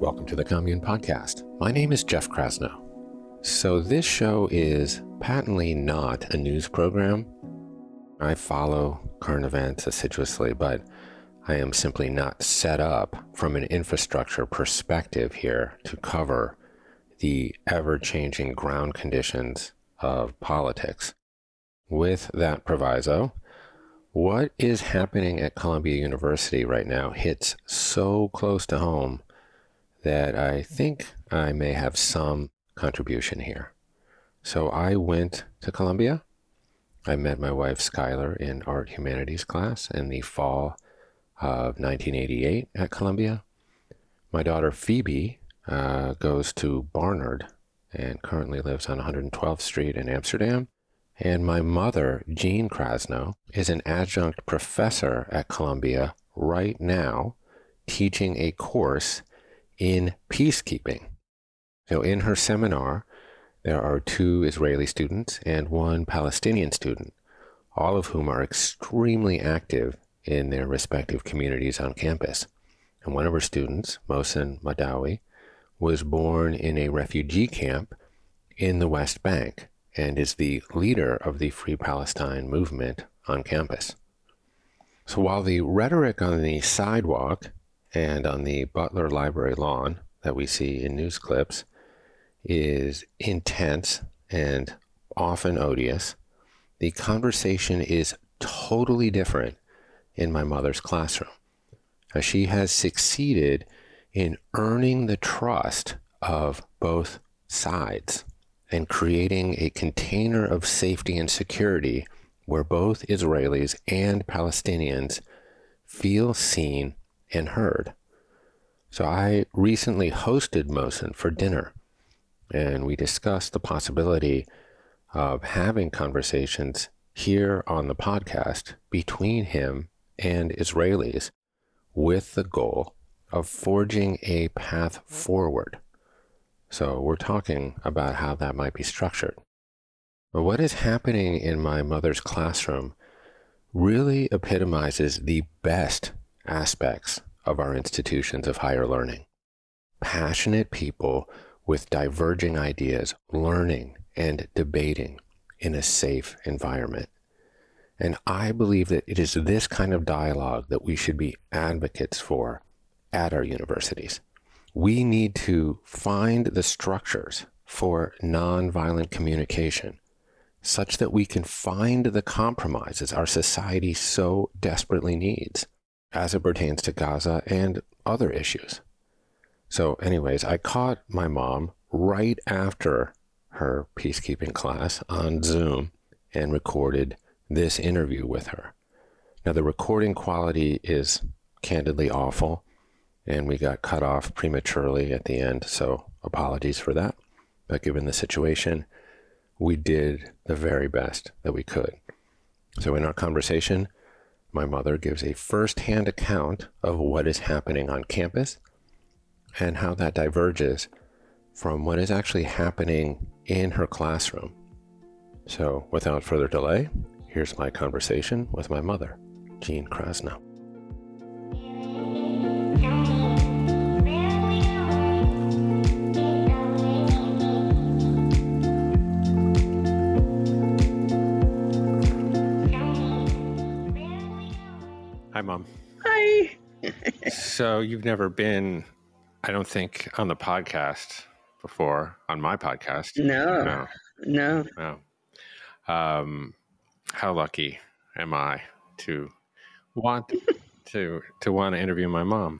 welcome to the Commune Podcast. My name is Jeff Krasno. So this show is patently not a news program. I follow current events assiduously, but I am simply not set up from an infrastructure perspective here to cover the ever-changing ground conditions of politics. With that proviso, what is happening at Columbia University right now hits so close to home that I think I may have some contribution here. So I went to Columbia. I met my wife Skylar in art humanities class in the fall of 1988 at Columbia. My daughter Phoebe goes to Barnard and currently lives on 112th Street in Amsterdam. And my mother, Jean Krasno, is an adjunct professor at Columbia right now, teaching a course in peacekeeping. So in her seminar, there are 2 Israeli students and 1 Palestinian student, all of whom are extremely active in their respective communities on campus. And one of her students, Mohsen Madawi, was born in a refugee camp in the West Bank and is the leader of the Free Palestine movement on campus. So while the rhetoric on the sidewalk and on the Butler Library lawn that we see in news clips is intense and often odious, the conversation is totally different in my mother's classroom. She has succeeded in earning the trust of both sides and creating a container of safety and security where both Israelis and Palestinians feel seen and heard. So I recently hosted Mohsen for dinner, and we discussed the possibility of having conversations here on the podcast between him and Israelis with the goal of forging a path forward. So we're talking about how that might be structured. But what is happening in my mother's classroom really epitomizes the best aspects of our institutions of higher learning. Passionate people with diverging ideas, learning and debating in a safe environment. And I believe that it is this kind of dialogue that we should be advocates for at our universities. We need to find the structures for nonviolent communication such that we can find the compromises our society so desperately needs as it pertains to Gaza and other issues. So anyways, I caught my mom right after her peacekeeping class on Zoom and recorded this interview with her. Now the recording quality is candidly awful, and we got cut off prematurely at the end, so apologies for that. But given the situation, we did the very best that we could. So in our conversation, my mother gives a first-hand account of what is happening on campus and how that diverges from what is actually happening in her classroom. So without further delay, here's my conversation with my mother, Jean Krasno. Hi, Mom. Hi. So you've never been, I don't think, on the podcast before, on my podcast. No. How lucky am I to want to interview my mom?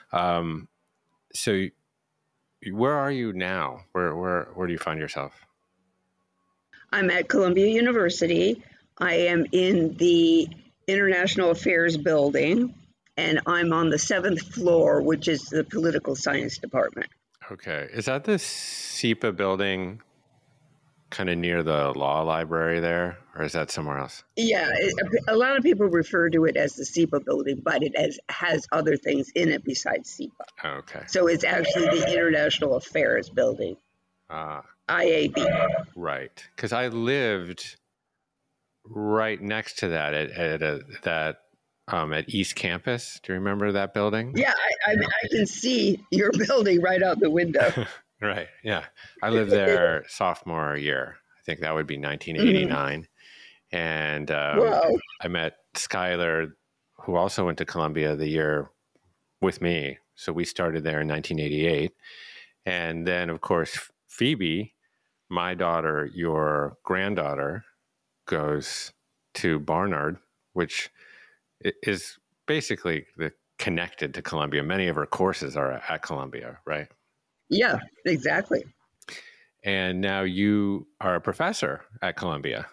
So where are you now? Where do you find yourself? I'm at Columbia University. I am in the International Affairs building, and I'm on the 7th floor, which is the political science department. Okay. Is that the SEPA building kind of near the law library there, or is that somewhere else? Yeah, a lot of people refer to it as the SEPA building, but it has other things in it besides SEPA. Okay. So it's actually the International Affairs building, IAB. Right. Because I lived right next to that at that at East Campus. Do you remember that building? Yeah, I can see your building right out the window. Right. Yeah. I lived there sophomore year. I think that would be 1989. Mm-hmm. And wow. I met Skylar, who also went to Columbia the year with me. So we started there in 1988. And then, of course, Phoebe, my daughter, your granddaughter, goes to Barnard, which is basically connected to Columbia. Many of her courses are at Columbia, right? Yeah, exactly. And now you are a professor at Columbia.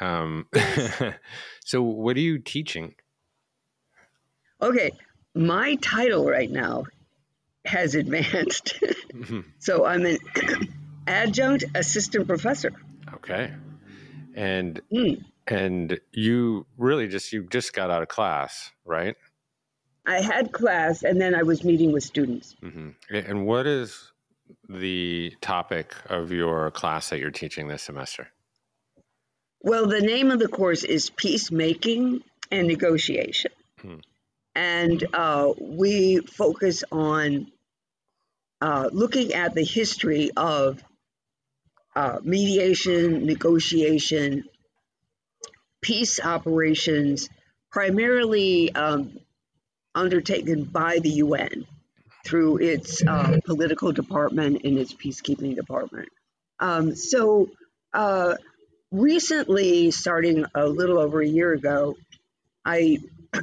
So what are you teaching? Okay, my title right now has advanced. Mm-hmm. So I'm an adjunct assistant professor. Okay. And you really just got out of class, right? I had class and then I was meeting with students. Mm-hmm. And what is the topic of your class that you're teaching this semester? Well, the name of the course is Peacemaking and Negotiation. And we focus on looking at the history of mediation, negotiation, peace operations, primarily undertaken by the UN through its political department and its peacekeeping department. So recently, starting a little over a year ago, I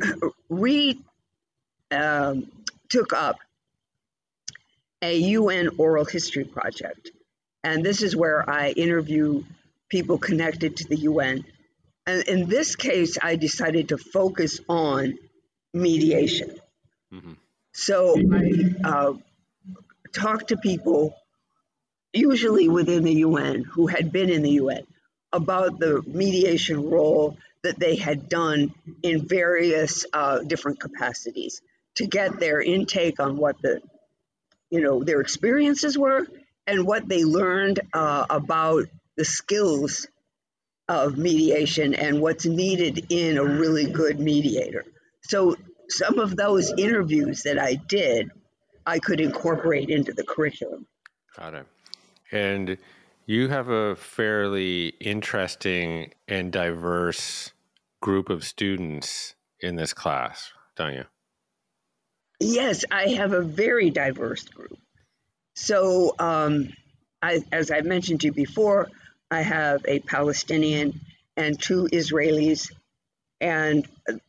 took up a UN oral history project. And this is where I interview people connected to the UN. And in this case, I decided to focus on mediation. Mm-hmm. So I talked to people, usually within the UN, who had been in the UN, about the mediation role that they had done in various different capacities to get their intake on what their experiences were and what they learned about the skills of mediation and what's needed in a really good mediator. So some of those interviews that I did, I could incorporate into the curriculum. Got it. And you have a fairly interesting and diverse group of students in this class, don't you? Yes, I have a very diverse group. So, as I mentioned to you before, I have a Palestinian and 2 Israelis, and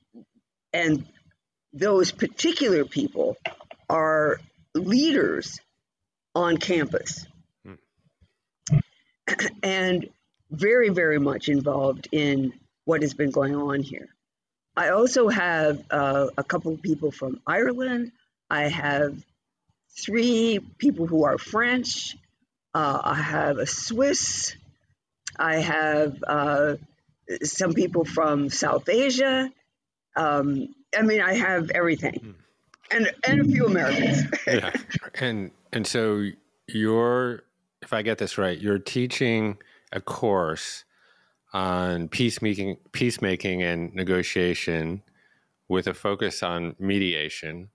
those particular people are leaders on campus and very, very much involved in what has been going on here. I also have a couple of people from Ireland. I have 3 people who are French. I have a Swiss. I have some people from South Asia. I have everything, and a few Americans. Yeah, and so if I get this right, you're teaching a course on peacemaking and negotiation with a focus on mediation,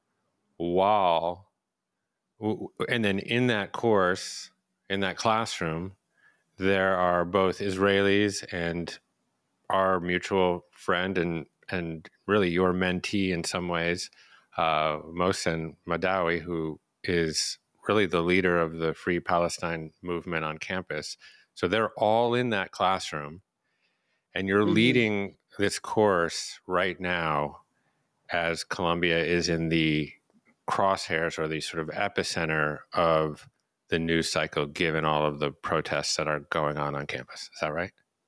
and then in that course, in that classroom, there are both Israelis and our mutual friend and really your mentee in some ways, Mohsen Madawi, who is really the leader of the Free Palestine movement on campus. So they're all in that classroom, and you're leading this course right now as Columbia is in the crosshairs or the sort of epicenter of the news cycle, given all of the protests that are going on campus. Is that right?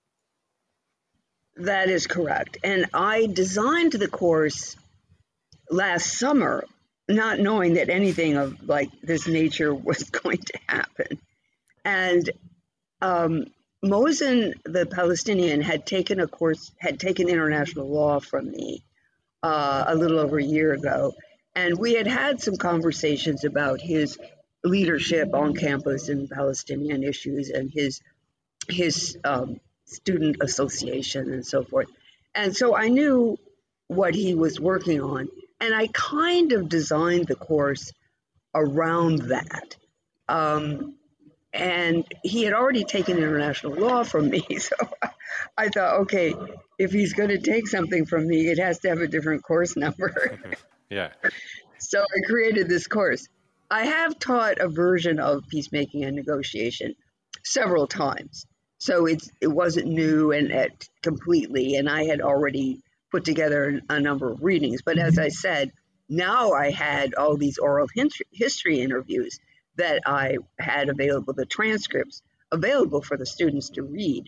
That is correct. And I designed the course last summer, not knowing that anything of like this nature was going to happen. And Mohsen, the Palestinian, had taken international law from me a little over a year ago. And we had some conversations about his leadership on campus in Palestinian issues and his student association and so forth. And so I knew what he was working on. And I kind of designed the course around that. Um, and he had already taken international law from me. So I thought, okay, if he's going to take something from me, it has to have a different course number. Yeah. So I created this course. I have taught a version of peacemaking and negotiation several times. So it wasn't new and completely, and I had already put together a number of readings. But as I said, now I had all these oral history interviews that I had available, the transcripts available for the students to read.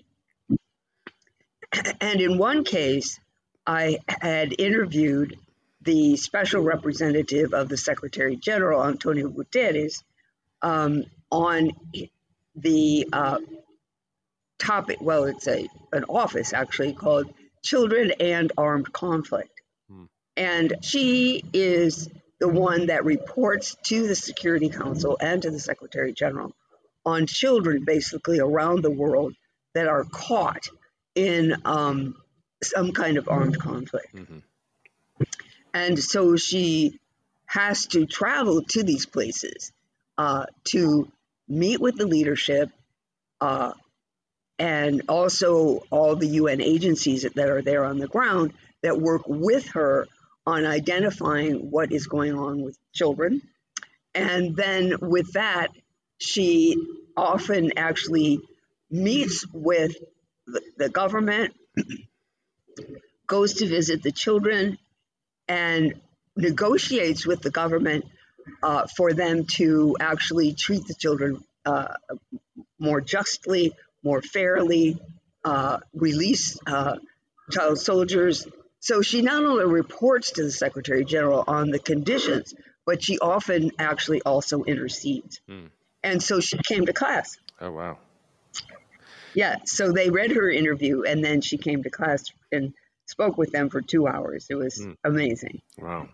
And in one case, I had interviewed the special representative of the Secretary General, Antonio Guterres, on the topic. Well, it's an office actually called Children and Armed Conflict. Hmm. And she is the one that reports to the Security Council and to the Secretary General on children basically around the world that are caught in some kind of armed conflict. Mm-hmm. And so she has to travel to these places to meet with the leadership and also all the UN agencies that are there on the ground that work with her on identifying what is going on with children. And then with that, she often actually meets with the government, goes to visit the children, and negotiates with the government for them to actually treat the children more justly, more fairly, release child soldiers. So she not only reports to the Secretary General on the conditions, but she often actually also intercedes. Mm. And so she came to class. Oh, wow. Yeah, so they read her interview, and then she came to class and spoke with them for 2 hours. It was amazing. Wow.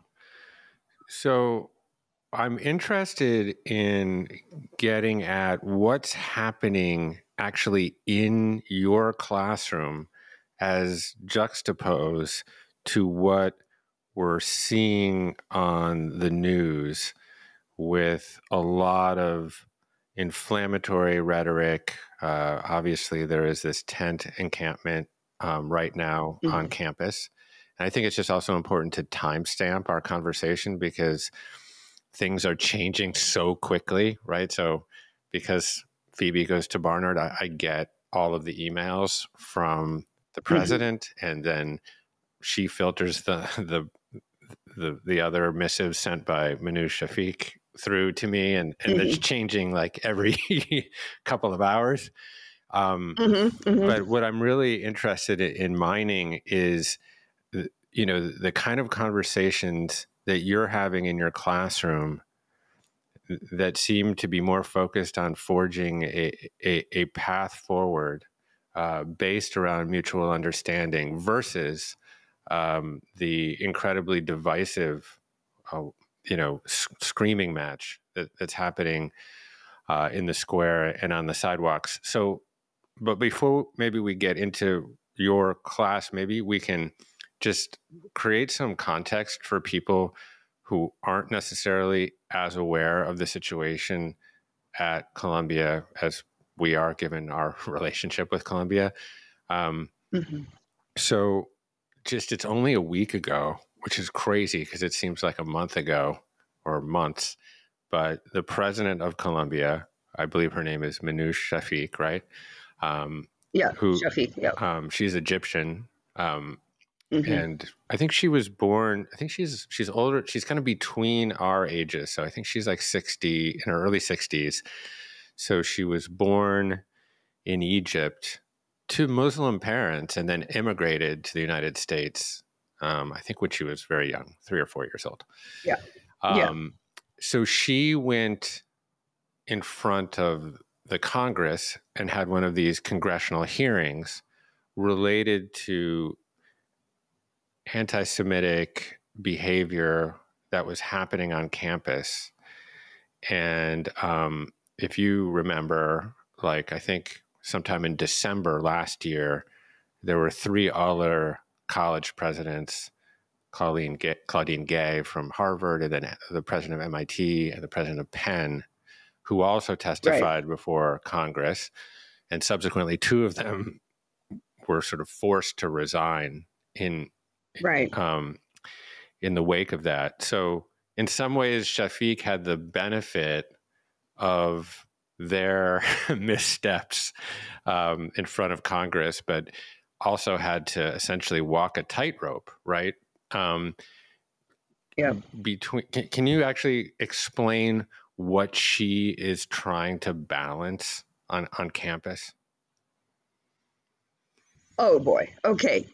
So I'm interested in getting at what's happening actually in your classroom as juxtaposed to what we're seeing on the news with a lot of inflammatory rhetoric. Obviously, there is this tent encampment right now on campus. And I think it's just also important to timestamp our conversation because things are changing so quickly, right? So because Phoebe goes to Barnard, I get all of the emails from the president, and then she filters the other missives sent by Manoush Shafiq through to me, and it's changing like every couple of hours. But what I'm really interested in mining is, the kind of conversations that you're having in your classroom that seem to be more focused on forging a path forward based around mutual understanding versus the incredibly divisive, screaming match that's happening in the square and on the sidewalks. So, but before maybe we get into your class, maybe we can just create some context for people who aren't necessarily as aware of the situation at Columbia as we are, given our relationship with Columbia. So it's only a week ago, which is crazy because it seems like a month ago or months, but the president of Columbia, I believe her name is Manoush Shafiq, right? Shafiq, yeah. She's Egyptian. And I think she was born, I think she's older. She's kind of between our ages. So I think she's like 60, in her early 60s. So she was born in Egypt to Muslim parents and then immigrated to the United States, I think when she was very young, 3 or 4 years old. Yeah. So she went in front of the Congress and had one of these congressional hearings related to anti-Semitic behavior that was happening on campus. And if you remember, like I think sometime in December last year, there were 3 other college presidents Claudine Gay from Harvard, and then the president of MIT and the president of Penn, who also testified before Congress. And subsequently, two of them were sort of forced to resign in the wake of that. So in some ways, Shafiq had the benefit of their missteps in front of Congress, but also had to essentially walk a tightrope, right? Can you actually explain what she is trying to balance on campus? Oh boy. Okay.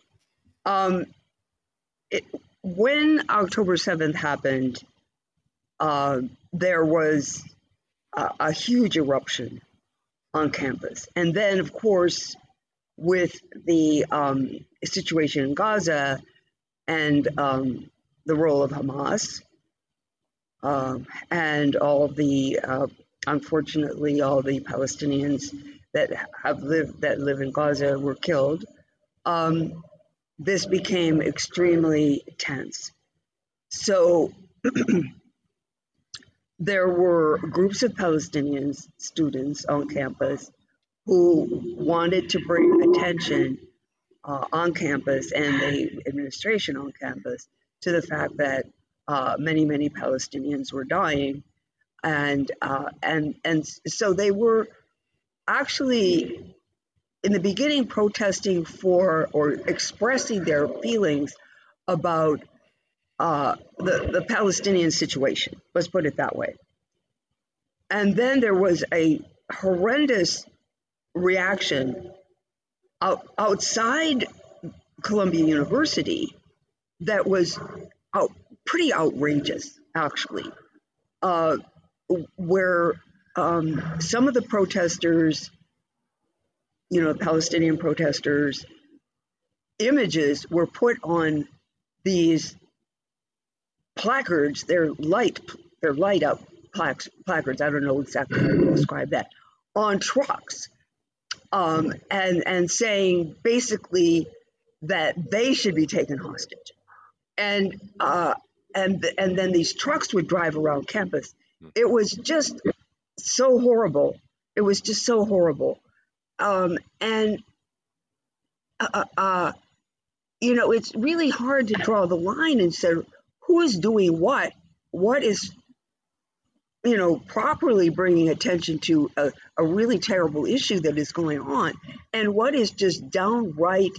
When October 7th happened, there was a huge eruption on campus. And then, of course, with the situation in Gaza and the role of Hamas and all of the, unfortunately, all the Palestinians that live in Gaza were killed. This became extremely tense. So there were groups of Palestinian students on campus who wanted to bring attention on campus and the administration on campus to the fact that many Palestinians were dying, and so they were actually in the beginning protesting for or expressing their feelings about the Palestinian situation. Let's put it that way. And then there was a horrendous reaction outside Columbia University that was pretty outrageous, actually, where some of the protesters, Palestinian protesters, images were put on these placards. They're light up placards. I don't know exactly how to describe that, on trucks, and saying basically that they should be taken hostage, and then these trucks would drive around campus. It was just so horrible. It was just so horrible. It's really hard to draw the line and say who is doing what is, properly bringing attention to a really terrible issue that is going on, and what is just downright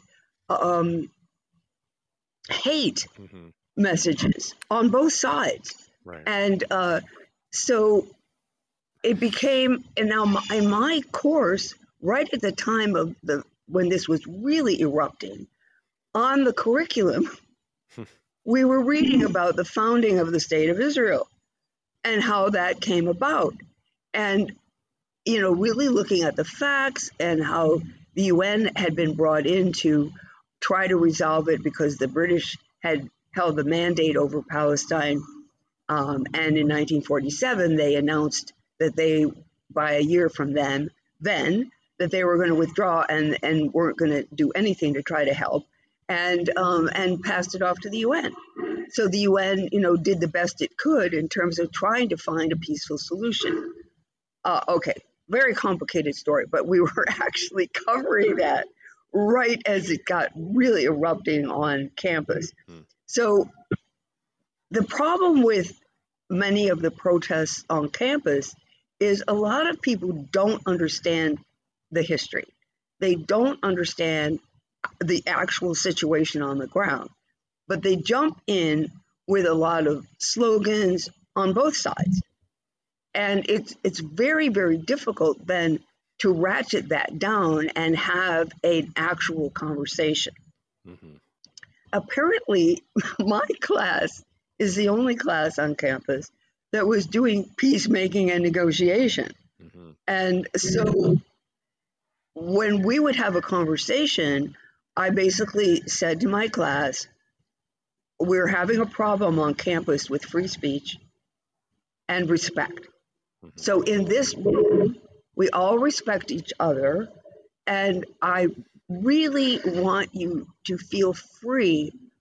hate messages on both sides. Right. And so it became, and now in my course, right at the time of when this was really erupting, on the curriculum, we were reading about the founding of the State of Israel and how that came about. And, really looking at the facts and how the UN had been brought in to try to resolve it because the British had held the mandate over Palestine. And in 1947, they announced that by a year from then, that they were going to withdraw and weren't going to do anything to try to help, and passed it off to the UN. So the UN, did the best it could in terms of trying to find a peaceful solution. Okay, very complicated story, but we were actually covering that right as it got really erupting on campus. So the problem with many of the protests on campus is a lot of people don't understand the history. They don't understand the actual situation on the ground, but they jump in with a lot of slogans on both sides. And it's very, very difficult then to ratchet that down and have an actual conversation. Apparently, my class is the only class on campus that was doing peacemaking and negotiation. And so when we would have a conversation, I basically said to my class, we're having a problem on campus with free speech and respect. So in this room, we all respect each other, and I really want you to feel free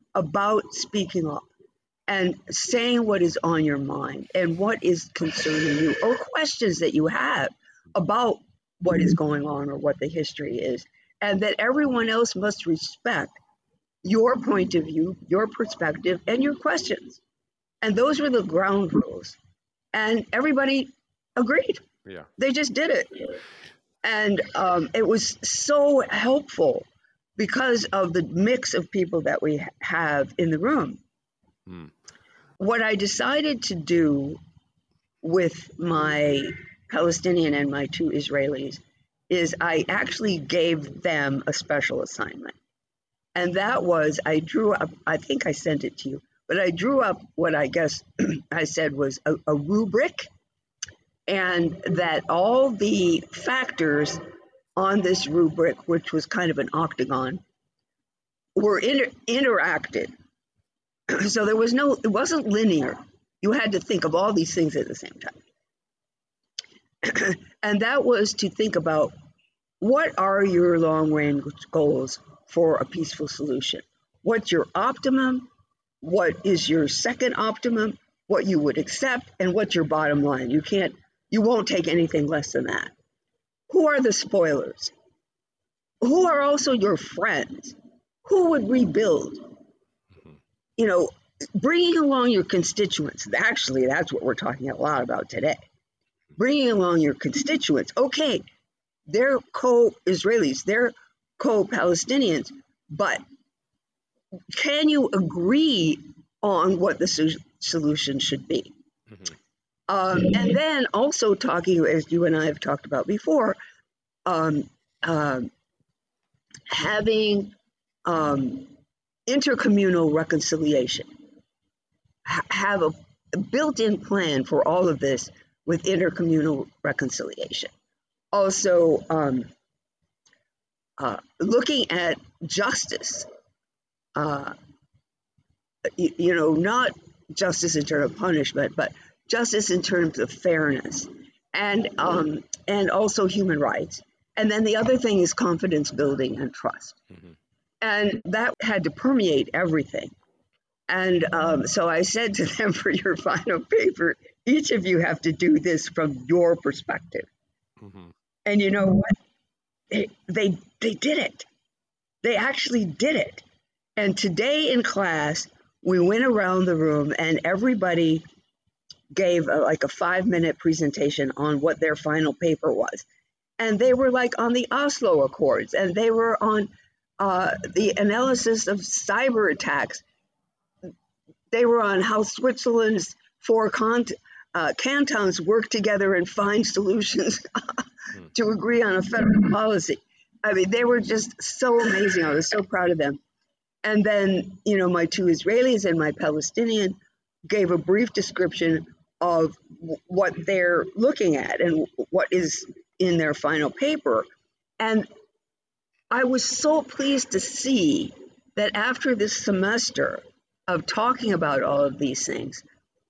about speaking up and saying what is on your mind and what is concerning you, or questions that you have about what is going on or what the history is, and that everyone else must respect your point of view, your perspective, and your questions. And those were the ground rules. And everybody agreed. Yeah. They just did it. And it was so helpful because of the mix of people that we have in the room. What I decided to do with my Palestinian and my two Israelis is I actually gave them a special assignment. And that was, I drew up, I think I sent it to you, but I drew up what I guess I said was a rubric, and that all the factors on this rubric, which was kind of an octagon, were interacted. So there was it wasn't linear. You had to think of all these things at the same time. And that was to think about, what are your long-range goals for a peaceful solution? What's your optimum? What is your second optimum? What you would accept, and what's your bottom line? You won't take anything less than that. Who are the spoilers? Who are also your friends? Who would rebuild? You know, bringing along your constituents. Actually, that's what we're talking a lot about today. Bringing along your constituents. Okay, they're co-Israelis, they're co-Palestinians, but can you agree on what the solution should be? And then also talking, as you and I have talked about before, having intercommunal reconciliation. Have a built-in plan for all of this with intercommunal reconciliation. Also, looking at justice, not justice in terms of punishment, but justice in terms of fairness, and also human rights. And then the other thing is confidence building and trust. And that had to permeate everything. And so I said to them, for your final paper, each of you have to do this from your perspective. And you know what? They did it. They actually did it. And today in class, we went around the room and everybody gave a 5-minute presentation on what their final paper was. And they were on the Oslo Accords, and they were on the analysis of cyber attacks. They were on how Switzerland's 4 cantons work together and find solutions to agree on a federal policy. I mean, they were just so amazing. I was so proud of them. And then, my two Israelis and my Palestinian gave a brief description of what they're looking at and what is in their final paper. And I was so pleased to see that after this semester of talking about all of these things,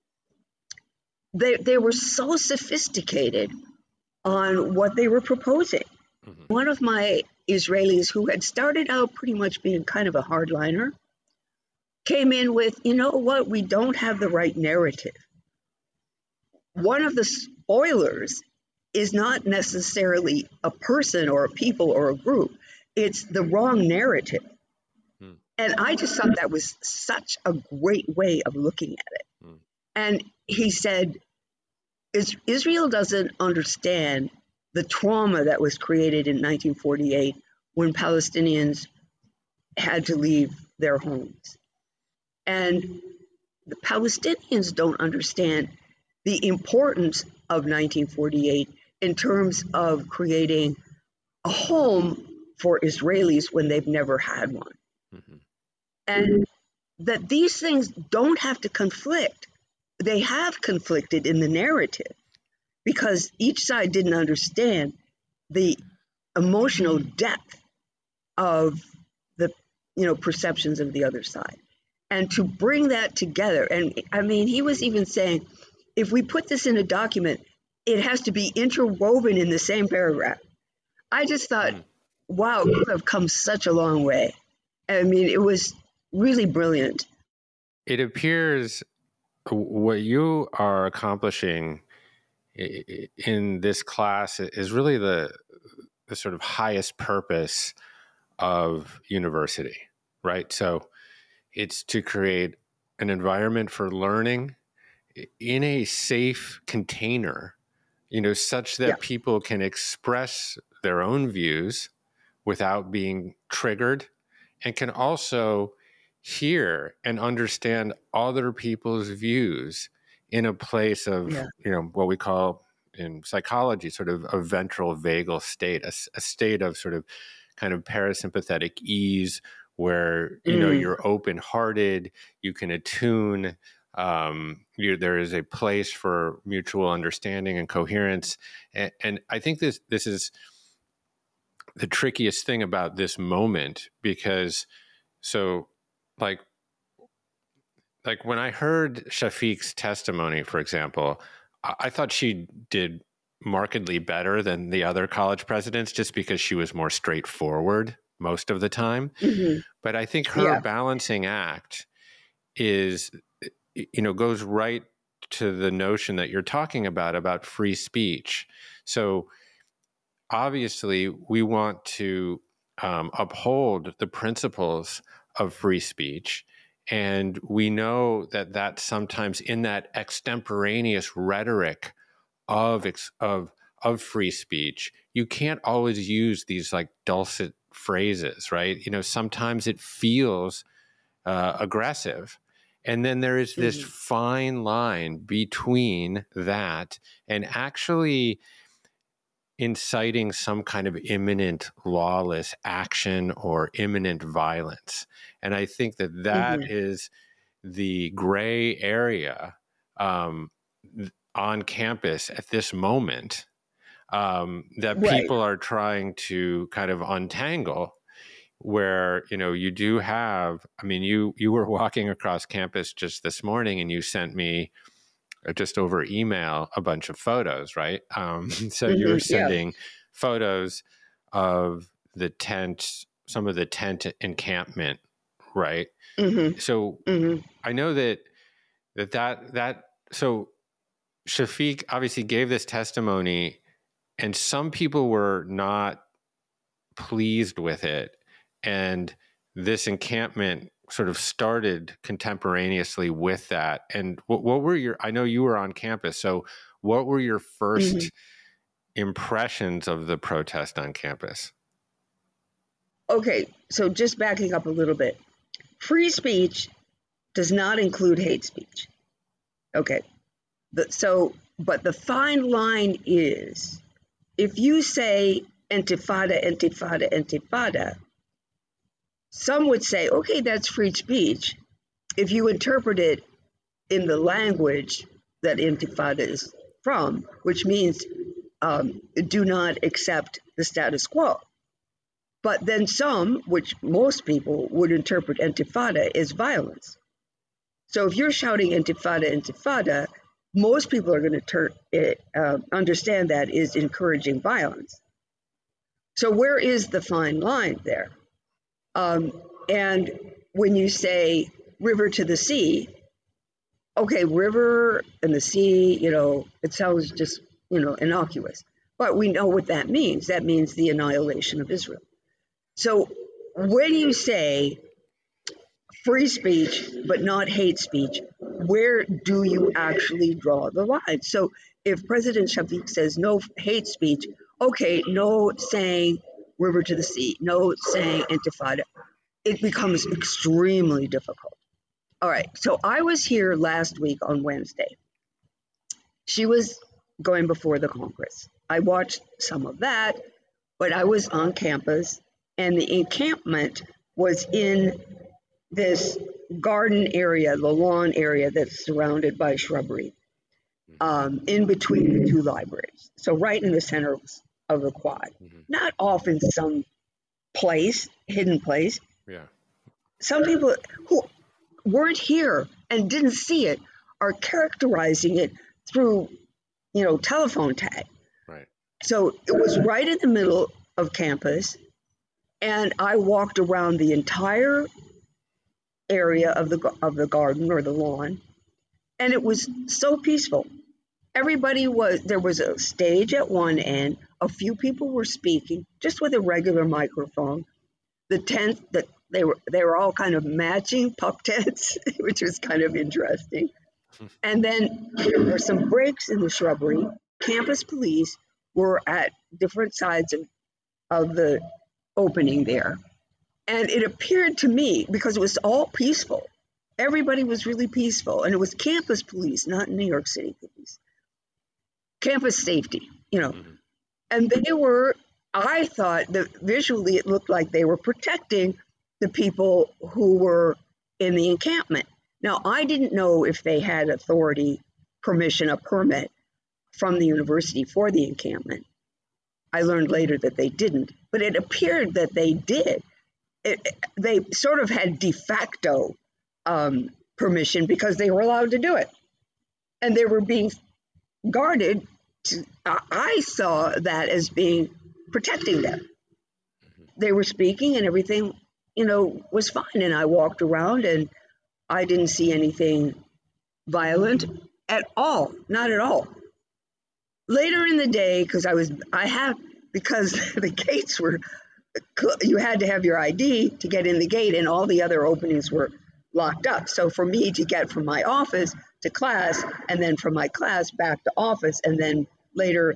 they were so sophisticated on what they were proposing. One of my Israelis, who had started out pretty much being kind of a hardliner, came in with, you know what, we don't have the right narrative. One of the spoilers is not necessarily a person or a people or a group. It's the wrong narrative. And I just thought that was such a great way of looking at it. And he said, Israel doesn't understand the trauma that was created in 1948 when Palestinians had to leave their homes. And the Palestinians don't understand the importance of 1948 in terms of creating a home for Israelis when they've never had one. And that these things don't have to conflict. They have conflicted in the narrative because each side didn't understand the emotional depth of the perceptions of the other side. And to bring that together, and I mean, he was even saying, if we put this in a document, it has to be interwoven in the same paragraph. I just thought, wow, we have come such a long way. I mean, it was really brilliant. It appears what you are accomplishing in this class is really the sort of highest purpose of university, right? So it's to create an environment for learning in a safe container, such Yeah. that people can express their own views without being triggered, and can also hear and understand other people's views in a place of, Yeah. what we call in psychology sort of a ventral vagal state, a state of sort of kind of parasympathetic ease, where you're open-hearted, you can attune, there is a place for mutual understanding and coherence, and I think this is the trickiest thing about this moment, because so like when I heard Shafiq's testimony, for example, I thought she did markedly better than the other college presidents, just because she was more straightforward most of the time. Mm-hmm. But I think her Yeah. balancing act is, goes right to the notion that you're talking about free speech. So obviously, we want to uphold the principles of free speech. And we know that sometimes in that extemporaneous rhetoric of free speech, you can't always use these like dulcet phrases, right? Sometimes it feels aggressive. And then there is this Mm-hmm. fine line between that and actually inciting some kind of imminent lawless action or imminent violence. And I think that Mm-hmm. is the gray area on campus at this moment, that Right. people are trying to kind of untangle, where you do have, I mean, you were walking across campus just this morning and you sent me just over email a bunch of photos, right? So you were Mm-hmm. Yeah. sending photos of the tent, some of the tent encampment, right? Mm-hmm. So Mm-hmm. I know that so Shafiq obviously gave this testimony, and some people were not pleased with it, and this encampment sort of started contemporaneously with that. And what were your, I know you were on campus, so what were your Mm-hmm. first impressions of the protest on campus? Okay, so just backing up a little bit. Free speech does not include hate speech. Okay. But the fine line is, if you say intifada, intifada, intifada, some would say, okay, that's free speech if you interpret it in the language that intifada is from, which means do not accept the status quo. But then some, which most people would interpret intifada as violence. So if you're shouting intifada, intifada, most people are going to understand that is encouraging violence. So where is the fine line there? And when you say river to the sea, okay, river and the sea, it sounds just, innocuous. But we know what that means. That means the annihilation of Israel. So when you say free speech, but not hate speech, where do you actually draw the line? So if President Shafiq says no hate speech, okay, no saying river to the sea, no saying intifada, it becomes extremely difficult. All right, so I was here last week on Wednesday. She was going before the Congress. I watched some of that, but I was on campus, and the encampment was in this garden area, the lawn area that's surrounded by shrubbery, in between the two libraries. So right in the center of the quad, Mm-hmm. not off in some place, hidden place. Yeah. Some people who weren't here and didn't see it are characterizing it through, telephone tag. Right. So it was right in the middle of campus, and I walked around the entire area of the garden or the lawn, and it was so peaceful. There was a stage at one end, a few people were speaking just with a regular microphone. The tent that they were all kind of matching pup tents, which was kind of interesting. And then there were some breaks in the shrubbery. Campus police were at different sides of the opening there. And it appeared to me, because it was all peaceful, everybody was really peaceful. And it was campus police, not New York City police. Campus safety. And I thought that visually it looked like they were protecting the people who were in the encampment. Now, I didn't know if they had authority, permission, a permit from the university for the encampment. I learned later that they didn't, but it appeared that they did. They sort of had de facto permission because they were allowed to do it. And they were being guarded. I saw that as being protecting them. They were speaking and everything, was fine. And I walked around and I didn't see anything violent at all, not at all. Later in the day, because the gates were, you had to have your ID to get in the gate, and all the other openings were locked up. So for me to get from my office to class, and then from my class back to office, and then later,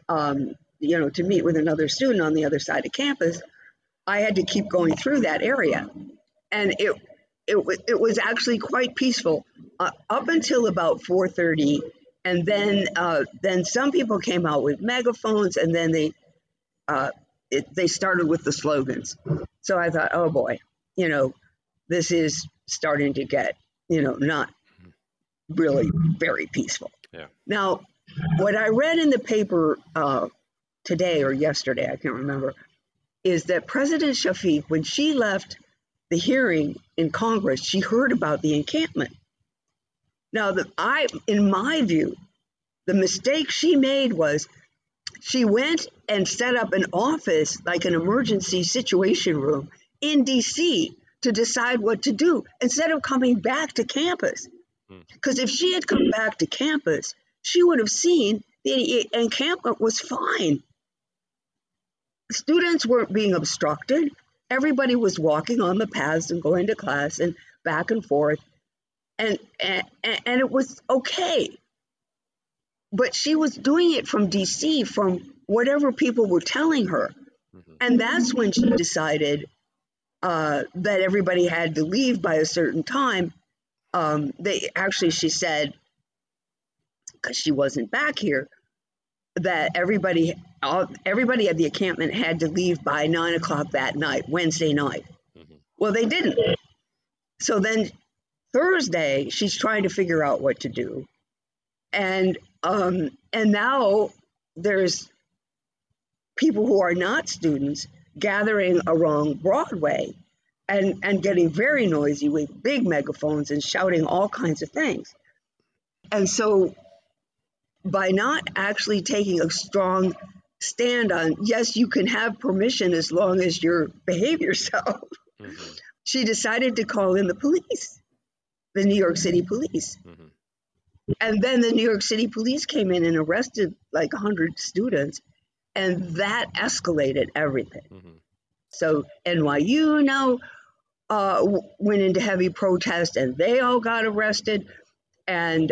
to meet with another student on the other side of campus, I had to keep going through that area, and it was actually quite peaceful up until about 4:30, and then some people came out with megaphones, and then they started with the slogans. So I thought, oh boy, this is starting to get not really very peaceful. Yeah. Now, what I read in the paper today or yesterday, I can't remember, is that President Shafik, when she left the hearing in Congress, she heard about the encampment. Now, in my view, the mistake she made was she went and set up an office, like an emergency situation room in DC, to decide what to do instead of coming back to campus. Because if she had come back to campus, she would have seen the encampment was fine. Students weren't being obstructed. Everybody was walking on the paths and going to class and back and forth. And it was okay. But she was doing it from DC, from whatever people were telling her. And that's when she decided that everybody had to leave by a certain time. She said, because she wasn't back here, that everybody at the encampment had to leave by 9:00 that night, Wednesday night. Well, they didn't. So then Thursday, she's trying to figure out what to do. And now there's people who are not students gathering along Broadway and getting very noisy with big megaphones and shouting all kinds of things. And so by not actually taking a strong stand on, yes, you can have permission as long as you behave yourself, she decided to call in the police, the New York City police. And then the New York City police came in and arrested like 100 students, and that escalated everything. So NYU now went into heavy protest, and they all got arrested, and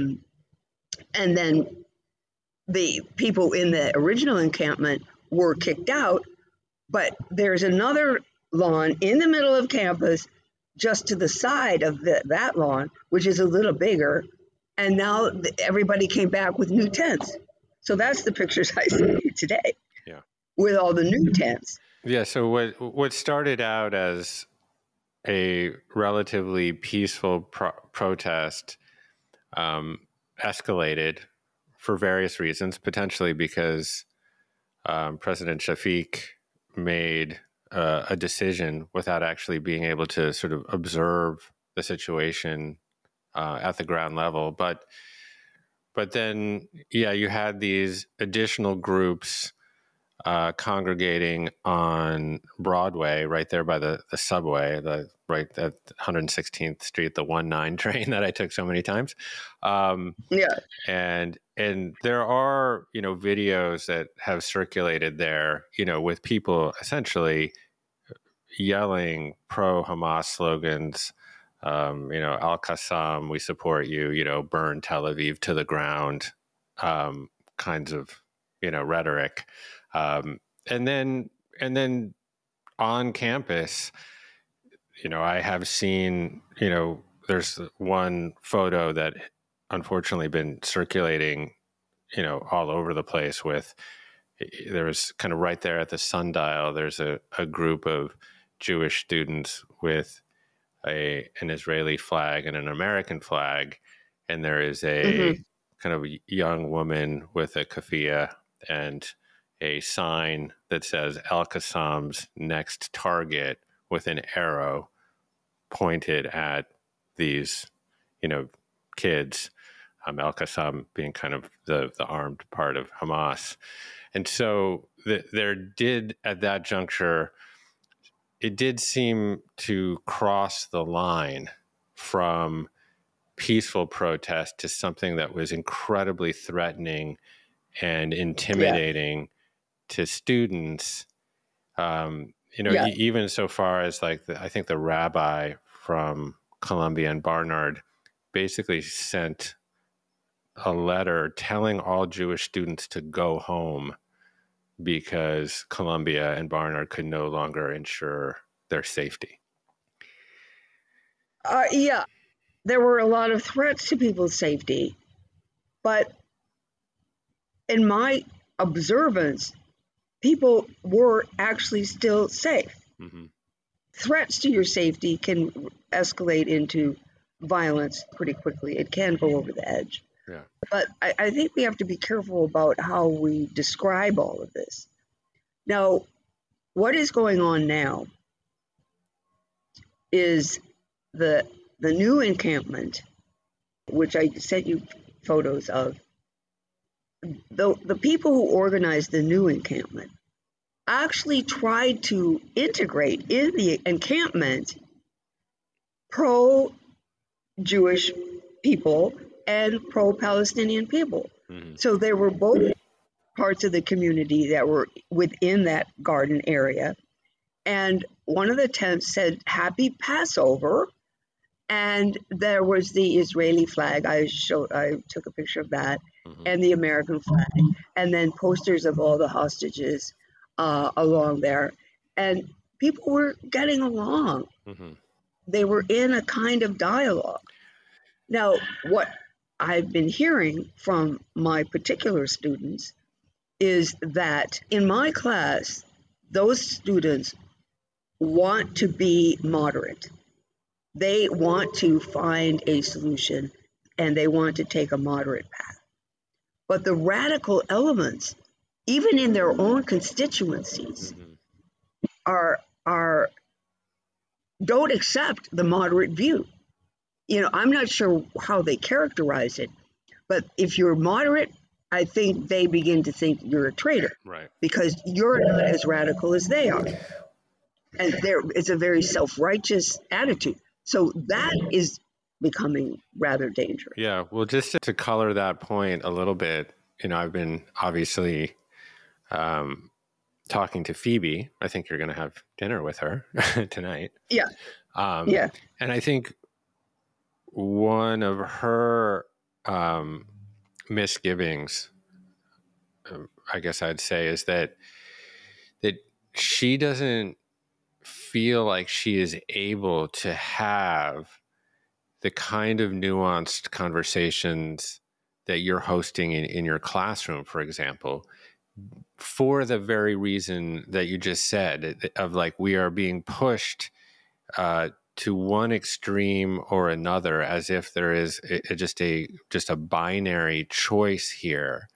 then the people in the original encampment were kicked out. But there's another lawn in the middle of campus, just to the side of that lawn, which is a little bigger. And now everybody came back with new tents. So that's the pictures I see today. Yeah. With all the new tents. Yeah. So what started out as a relatively peaceful protest escalated for various reasons, potentially because President Shafik made a decision without actually being able to sort of observe the situation at the ground level. But then, you had these additional groups congregating on Broadway, right there by the subway, the right at 116th Street, the 19 train that I took so many times. Yeah. And there are, videos that have circulated there, with people essentially yelling pro-Hamas slogans, Al-Qassam, we support you, burn Tel Aviv to the ground, kinds of, rhetoric. And then on campus, I have seen, there's one photo that unfortunately been circulating, all over the place there was kind of right there at the sundial, there's a group of Jewish students with an Israeli flag and an American flag. And there is a kind of young woman with a keffiyeh and a sign that says Al-Qassam's next target with an arrow pointed at these, kids, Al-Qassam being kind of the armed part of Hamas. And so there did, at that juncture, it did seem to cross the line from peaceful protest to something that was incredibly threatening and intimidating to students. Even so far as I think the rabbi from Columbia and Barnard basically sent a letter telling all Jewish students to go home because Columbia and Barnard could no longer ensure their safety. Yeah, there were a lot of threats to people's safety, but in my observance, people were actually still safe. Mm-hmm. Threats to your safety can escalate into violence pretty quickly. It can go over the edge. Yeah. But I think we have to be careful about how we describe all of this. Now, what is going on now is the new encampment, which I sent you photos of. The people who organized the new encampment actually tried to integrate in the encampment pro-Jewish people and pro-Palestinian people. Mm-hmm. So there were both parts of the community that were within that garden area. And one of the tents said, "Happy Passover." And there was the Israeli flag. I took a picture of that, mm-hmm. and the American flag, and then posters of all the hostages along there. And people were getting along. Mm-hmm. They were in a kind of dialogue. Now, what I've been hearing from my particular students is that in my class, those students want to be moderate. They want to find a solution and they want to take a moderate path. But the radical elements, even in their own constituencies, mm-hmm. don't accept the moderate view. I'm not sure how they characterize it, but if you're moderate, I think they begin to think you're a traitor, right? Because you're not as radical as they are. And it's a very self-righteous attitude. So that is becoming rather dangerous. Yeah, well, just to color that point a little bit, I've been obviously talking to Phoebe. I think you're going to have dinner with her tonight. Yeah. Yeah. And I think one of her misgivings, I guess I'd say, is that she doesn't feel like she is able to have the kind of nuanced conversations that you're hosting in your classroom, for example, for the very reason that you just said, of we are being pushed to one extreme or another, as if there is just a binary choice here,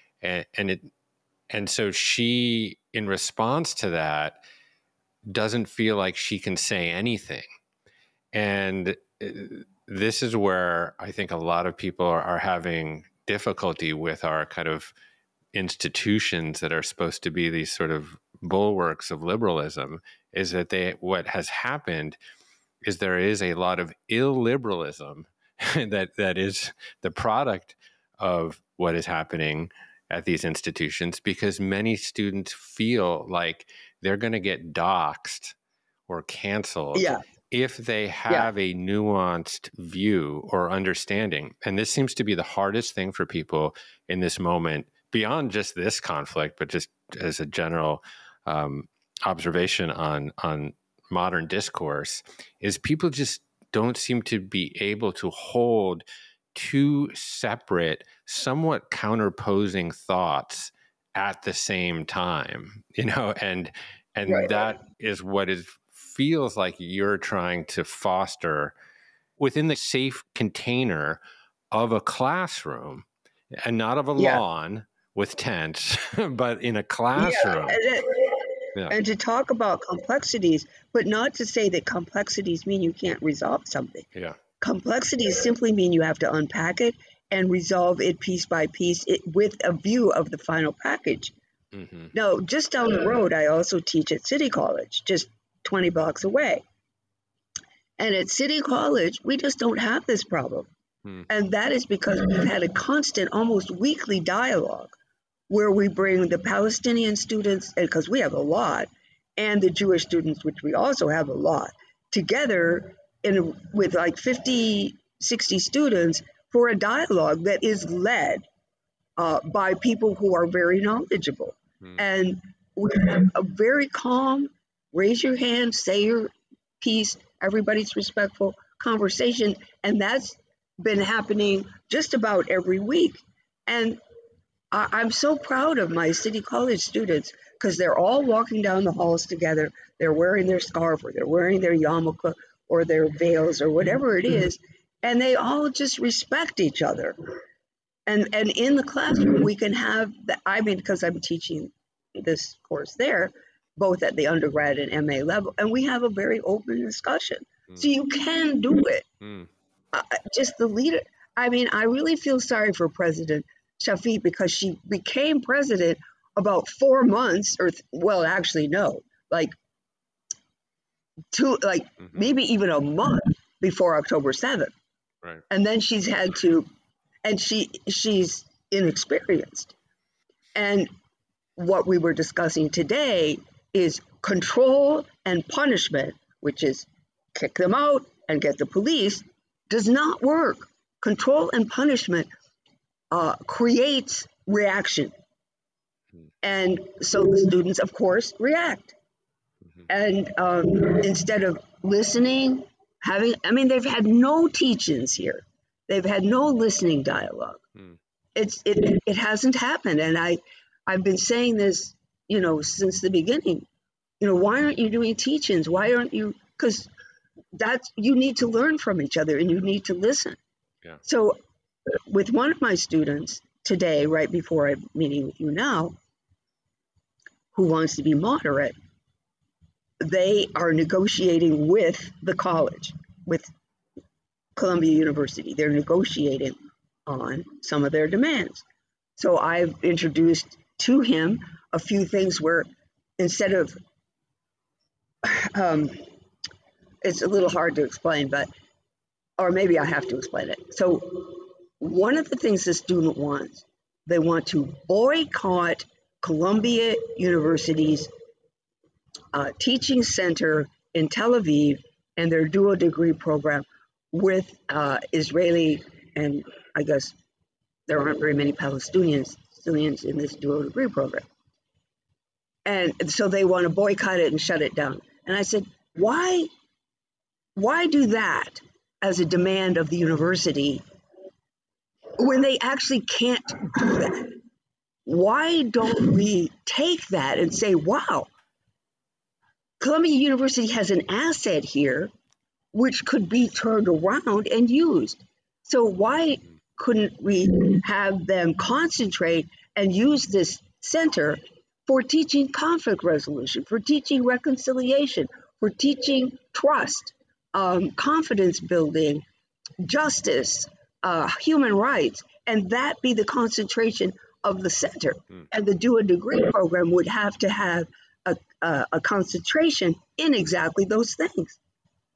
and so she, in response to that, doesn't feel like she can say anything. And this is where I think a lot of people are having difficulty with our kind of institutions that are supposed to be these sort of bulwarks of liberalism, is that what has happened is there is a lot of illiberalism that is the product of what is happening at these institutions, because many students feel like they're going to get doxxed or canceled Yeah, if they yeah, have a nuanced view or understanding. And this seems to be the hardest thing for people in this moment, beyond just this conflict, but just as a general observation on modern discourse, is people just don't seem to be able to hold two separate, somewhat counterposing thoughts at the same time, and right. that is what is feels like you're trying to foster within the safe container of a classroom, and not of a Yeah, lawn with tents, but in a yeah. classroom. Yeah, And to talk about complexities, but not to say that complexities mean you can't resolve something. yeah. Complexities simply mean you have to unpack it and resolve it piece by piece with a view of the final package. Mm-hmm. Now, just down the road, I also teach at City College, just 20 blocks away. And at City College, we just don't have this problem. Mm. And that is because we've had a constant, almost weekly dialogue where we bring the Palestinian students, because we have a lot, and the Jewish students, which we also have a lot, together with like 50, 60 students for a dialogue that is led by people who are very knowledgeable. Mm. And we have a very calm, raise your hand, say your piece, everybody's respectful conversation. And that's been happening just about every week. And I'm so proud of my City College students because they're all walking down the halls together. They're wearing their scarf or they're wearing their yarmulke or their veils or whatever it is. And they all just respect each other. And in the classroom, we can have because I'm teaching this course there, both at the undergrad and MA level, and we have a very open discussion. So you can do it. Mm. Just the leader. I really feel sorry for President Shafik because she became president about 4 months, well, actually, no, like maybe even a month before October 7th. Right. And then she's had to, and she's inexperienced. And what we were discussing today is control and punishment, which is kick them out and get the police, does not work. Control and punishment creates reaction. And so the students, of course, react. And instead of listening, they've had no teach-ins here. They've had no listening dialogue. Mm. It hasn't happened. And I've been saying this, since the beginning. Why aren't you doing teach-ins? Why aren't you? Because you need to learn from each other and you need to listen. Yeah. So with one of my students today, right before I'm meeting with you now, who wants to be moderate, they are negotiating with the college, with Columbia University. They're negotiating on some of their demands. So I've introduced to him a few things where instead of, it's a little hard to explain, or maybe I have to explain it. So one of the things the student wants, they want to boycott Columbia University's teaching center in Tel Aviv and their dual degree program with Israeli, and I guess there aren't very many Palestinians in this dual degree program. And so they want to boycott it and shut it down. And I said, why do that as a demand of the university when they actually can't do that? Why don't we take that and say, wow, Columbia University has an asset here which could be turned around and used. So why couldn't we have them concentrate and use this center for teaching conflict resolution, for teaching reconciliation, for teaching trust, confidence building, justice, human rights, and that be the concentration of the center? And the dual degree program would have to have a concentration in exactly those things.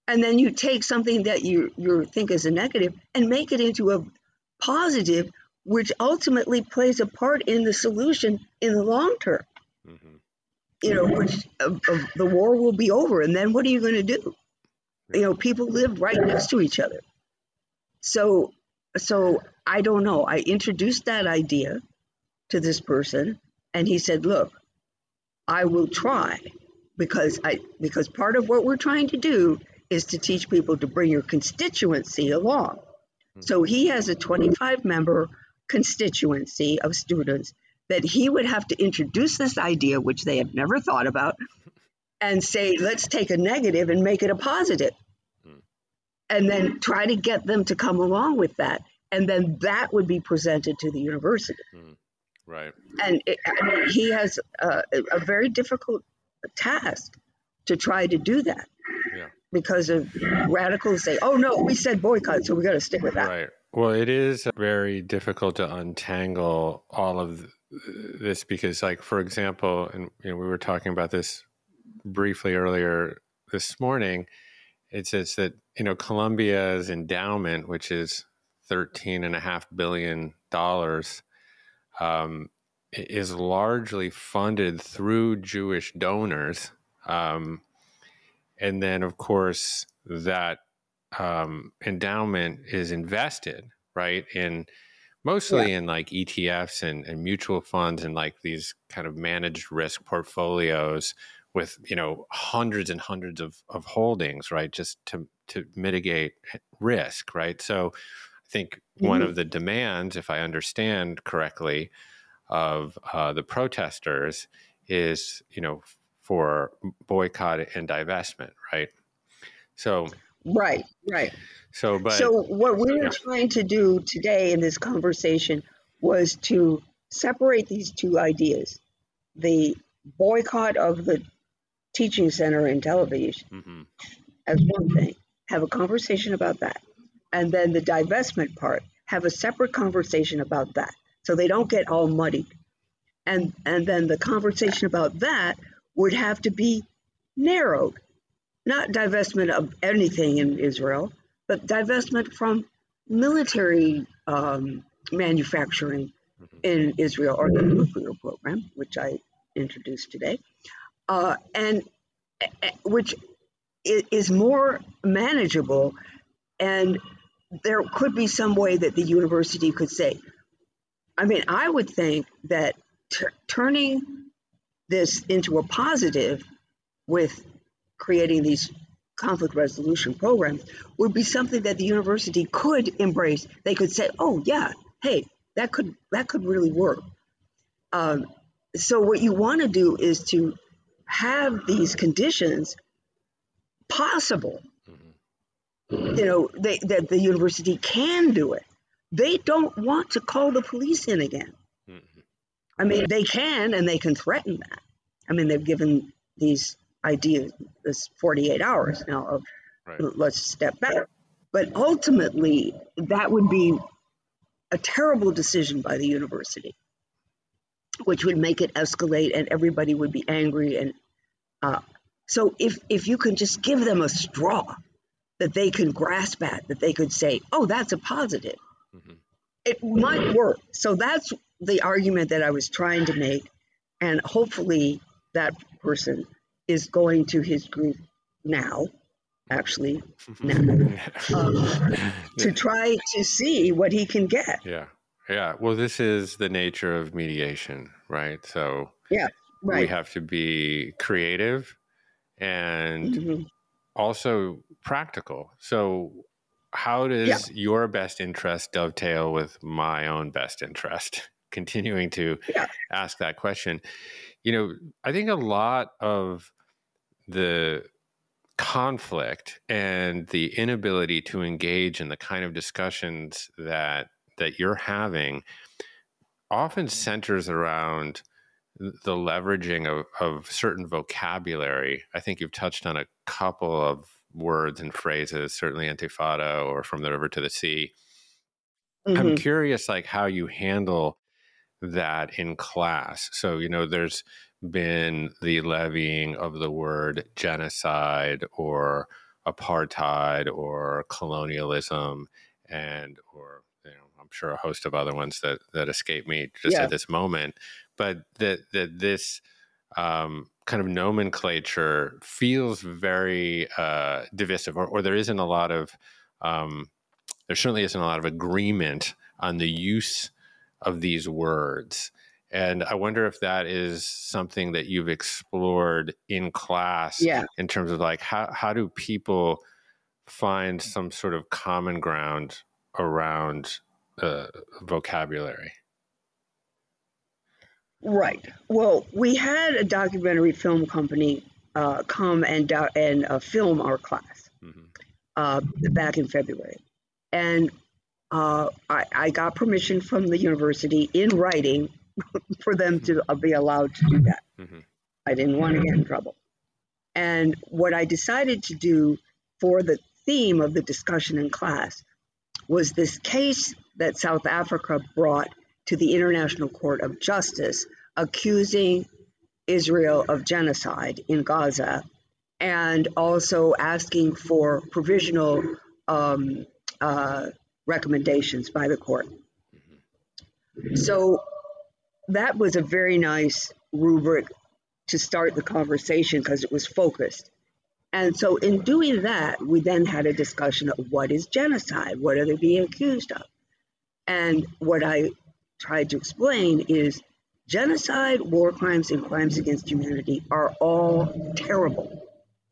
And then you take something that you think is a negative and make it into a positive, which ultimately plays a part in the solution in the long term. Mm-hmm. Which the war will be over, and then what are you going to do? People live right next to each other. So I don't know. I introduced that idea to this person, and he said, "Look, I will try, because part of what we're trying to do is to teach people to bring your constituency along." So he has a 25-member constituency of students that he would have to introduce this idea, which they have never thought about, and say, let's take a negative and make it a positive. And then try to get them to come along with that. And then that would be presented to the university. Right. And he has a very difficult task to try to do that. Yeah. Because of radicals say, oh no, we said boycott, so we got to stick with that. Right. Well, it is very difficult to untangle all of this because, like, for example, and we were talking about this briefly earlier this morning. It says that Columbia's endowment, which is $13.5 billion, is largely funded through Jewish donors, and then of course that endowment is invested, right, in mostly in like ETFs and mutual funds and like these kind of managed risk portfolios with hundreds and hundreds of holdings, right, just to mitigate risk, right? So I think one of the demands, if I understand correctly, of the protesters is for boycott and divestment, right? So Right. so what we were trying to do today in this conversation was to separate these two ideas: the boycott of the teaching center in Tel Aviv as one thing, have a conversation about that, and then the divestment part, have a separate conversation about that, so they don't get all muddied. And then the conversation about that would have to be narrowed, not divestment of anything in Israel, but divestment from military manufacturing in Israel, or the nuclear program, which I introduced today, and which is more manageable. And there could be some way that the university could say, I mean, I would think that turning this into a positive with creating these conflict resolution programs would be something that the university could embrace. They could say, oh yeah, hey, that could really work. So what you want to do is to have these conditions possible, that the university can do it. They don't want to call the police in again. I mean, they can, and they can threaten that. I mean, they've given these ideas this 48 hours now of let's step back. But ultimately, that would be a terrible decision by the university, which would make it escalate and everybody would be angry. And so if you can just give them a straw that they can grasp at, that they could say, oh, that's a positive, it might work. So that's the argument that I was trying to make. And hopefully that person is going to his group now, to try to see what he can get. Yeah. Well, this is the nature of mediation, right? So we have to be creative and also practical. So how does your best interest dovetail with my own best interest? Continuing to ask that question. I think a lot of the conflict and the inability to engage in the kind of discussions that you're having often centers around the leveraging of certain vocabulary. I think you've touched on a couple of words and phrases, certainly intifada or from the river to the sea. I'm curious, like, how you handle that in class. So, there's been the levying of the word genocide or apartheid or colonialism or I'm sure a host of other ones that escape me just Yeah. at this moment, but that this kind of nomenclature feels very divisive, or there isn't a lot of there certainly isn't a lot of agreement on the use of these words. And I wonder if that is something that you've explored in class, Yeah. in terms of like how do people find some sort of common ground around vocabulary? Right. Well, we had a documentary film company come and film our class back in February. And I got permission from the university in writing for them to be allowed to do that. Mm-hmm. I didn't want to get in trouble. And what I decided to do for the theme of the discussion in class was this case that South Africa brought to the International Court of Justice, accusing Israel of genocide in Gaza, and also asking for provisional recommendations by the court. So that was a very nice rubric to start the conversation because it was focused. And so in doing that, we then had a discussion of what is genocide? What are they being accused of? And what I tried to explain is genocide, war crimes, and crimes against humanity are all terrible.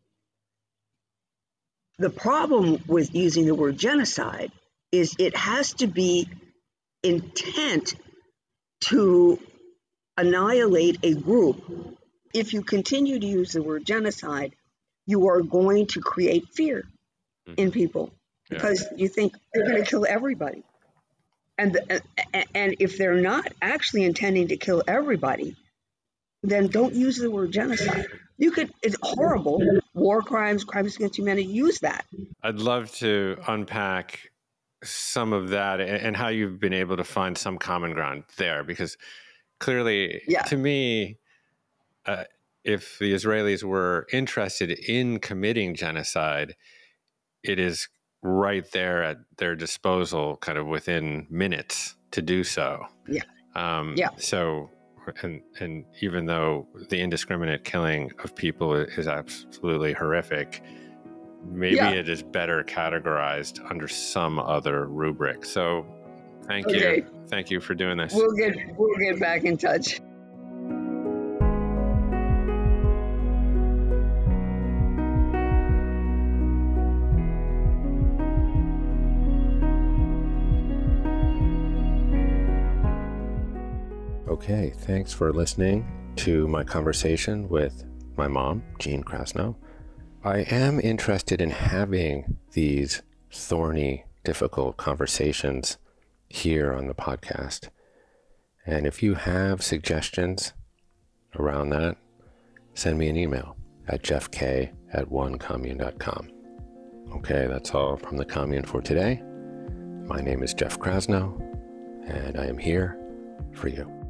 The problem with using the word genocide is it has to be intent to annihilate a group. If you continue to use the word genocide, you are going to create fear in people because you think they're going to kill everybody. And if they're not actually intending to kill everybody, then don't use the word genocide. It's horrible. War crimes, crimes against humanity, use that. I'd love to unpack some of that and how you've been able to find some common ground there, because clearly, to me, if the Israelis were interested in committing genocide, it is right there at their disposal, kind of within minutes to do so. So, and even though the indiscriminate killing of people is absolutely horrific, maybe it is better categorized under some other rubric. So thank you for doing this. We'll get back in touch. Okay, thanks for listening to my conversation with my mom, Jean Krasno. I am interested in having these thorny, difficult conversations here on the podcast. And if you have suggestions around that, send me an email at jeffk@onecommune.com. Okay, that's all from the Commune for today. My name is Jeff Krasno, and I am here for you.